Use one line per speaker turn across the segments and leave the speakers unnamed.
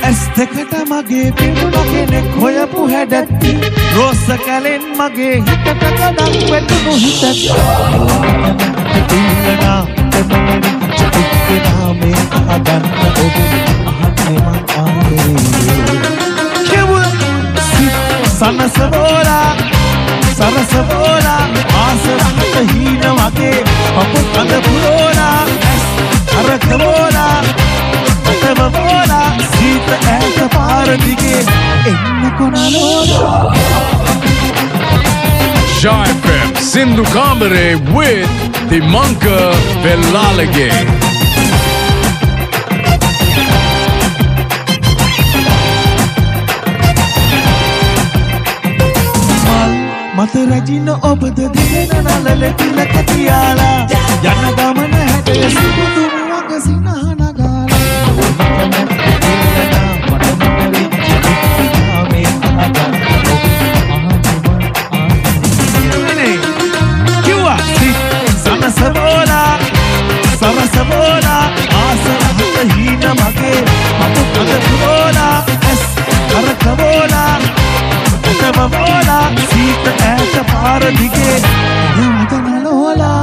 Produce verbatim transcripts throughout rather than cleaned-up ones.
ඇස් දෙකට මගේ පිරුණ කෙනෙක් හොයපු හැඩැත්ති රෝස කැලෙන් මගේ හිතට ගඩක් වැටුණු හිතත් තිල්ලනා දෙමනරි චිතික්කනා මේ අහගන්න ඔබ අහන්නේ මං ආදරේ කෙව සනසවෝලා සරසවෝලා ආසරහත හීන වගේ පපු කඳ පුරෝලා අරකවෝලා අතවෝලා සීත ඈත පාර දිගේ එන්න කොනලෝලා
Jai F M Sindhu Kamare with Dimanka Vellalage.
මත රැජින ඔබද දින නලල තිලක තියාලා යන ගමන හැටය සුබුදු වග සිනහන සනසවෝලා සරසවෝලා ආසරහත හීන මගේ අපු කඳ පුරෝලා ඇස් කරකවෝලා අතවෝලා සීත ඈත පාර දිගේ යමදනලෝලා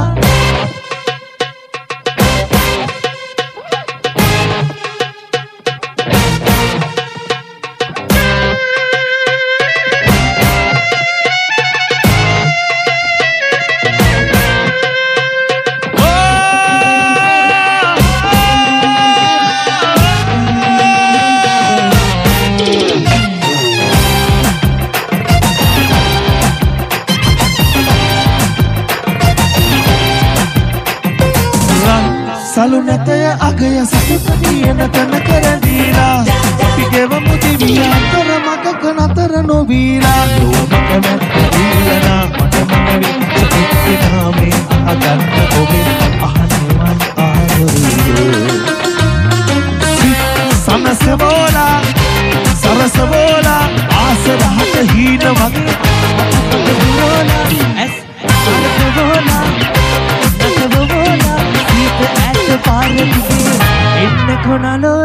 සලු නැතය අගය සතුට දියන තන කරදීලා අපි ගෙවමු දිවියන්තර මගක නතර නොවීලා ලෝමක මැත්තිලනා මට මනවි චිතික්කනා මේ අහගන්න ඔබේ අහන්නේ මං ආදරේ සනසවෝලා සරසවෝලා ආසරහත හීන වගේ අතවෝලා ඇස් අලකවෝලා නතවෝලා සීත පාර දිගේ එන්න කොනලෝ